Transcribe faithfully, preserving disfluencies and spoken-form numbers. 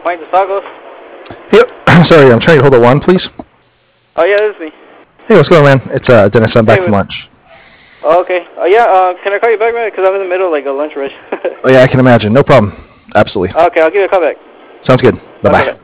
Point the Sagos. Yep. Sorry, I'm trying to hold the one, please. Oh yeah, this is me. Hey, what's going on, man? It's uh, Dennis. I'm back Hey, from what? lunch. Oh, okay. Oh yeah. Uh, can I call you back, man? Because I'm in the middle of like a lunch rush. Oh yeah, I can imagine. No problem. Absolutely. Okay, I'll give you a call back. Sounds good. Bye Okay, bye. bye.